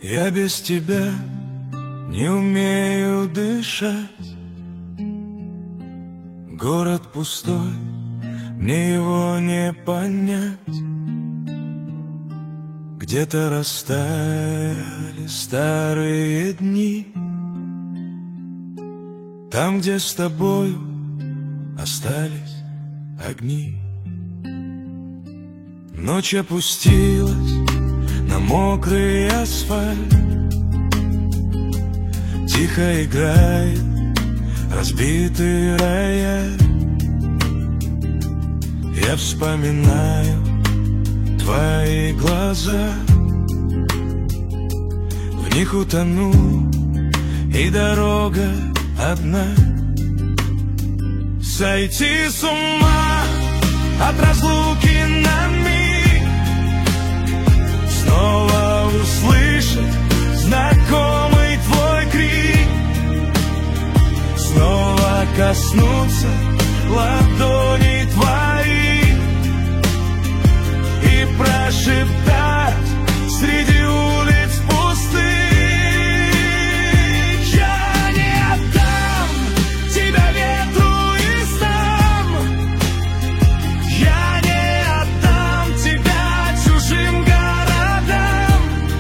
Я без тебя не умею дышать. Город пустой, мне его не понять. Где-то растаяли старые дни, там, где с тобою остались огни. Ночь опустилась на мокрый асфальт, тихо играет разбитый рояль. Я вспоминаю твои глаза, в них утону, и дорога одна. Сойти с ума от разлуки на миг, снова услышать знакомый твой крик, снова коснуться ладони твоих и прошептать среди улиц пустых: я не отдам тебя ветру и снам, я не отдам тебя чужим городам.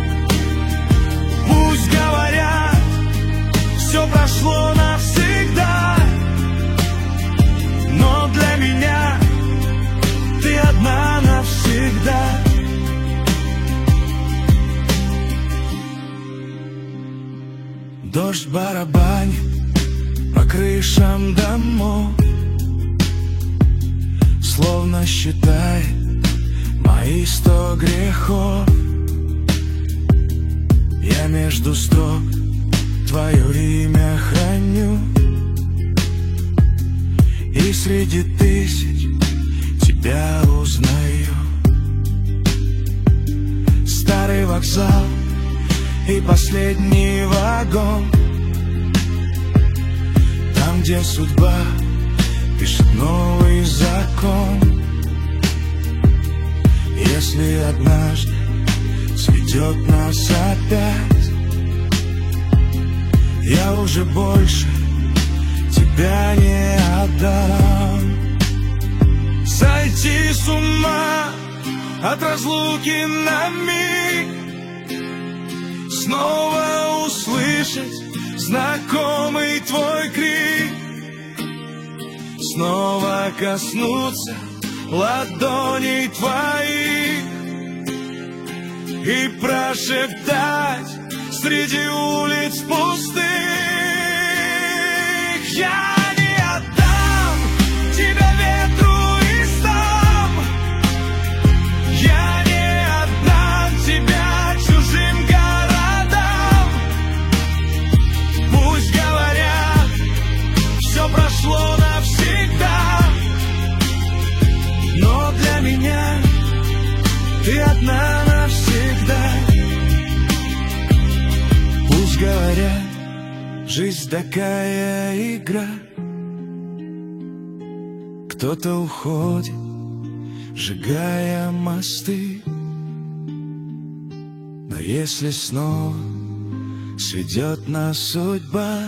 Пусть говорят, все прошло навсегда, но для меня ты одна навсегда. Дождь барабанит по крышам домов, словно считает мои 100 грехов. Я между строк твое имя храню, и среди тысяч тебя узнаю. Старый вокзал и последний вагон, там, где судьба пишет новый закон. Если однажды сведет нас опять, я уже больше тебя не отдам. Сойти с ума от разлуки на миг, снова услышать знакомый твой крик, снова коснуться ладоней твоих и прошептать среди улиц пустых: я не отдам тебя ветру и снам, я не отдам тебя чужим городам. Пусть говорят, все прошло навсегда, но для меня ты одна навсегда. Пусть говорят, жизнь такая игра, кто-то уходит, сжигая мосты. Но если снова сведет нас судьба,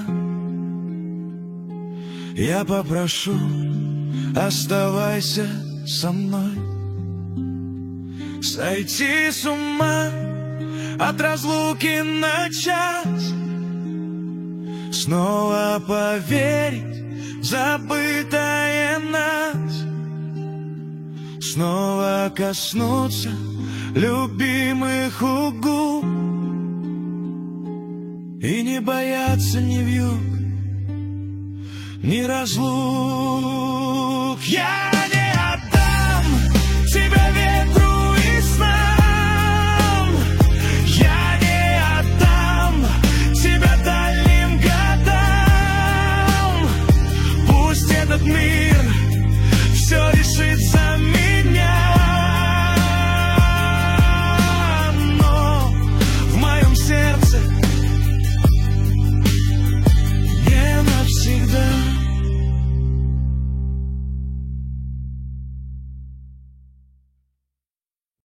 я попрошу, оставайся со мной. Сойти с ума от разлуки на час, снова поверить в забытое нас, снова коснуться любимых губ и не бояться ни вьюг, ни разлук. Я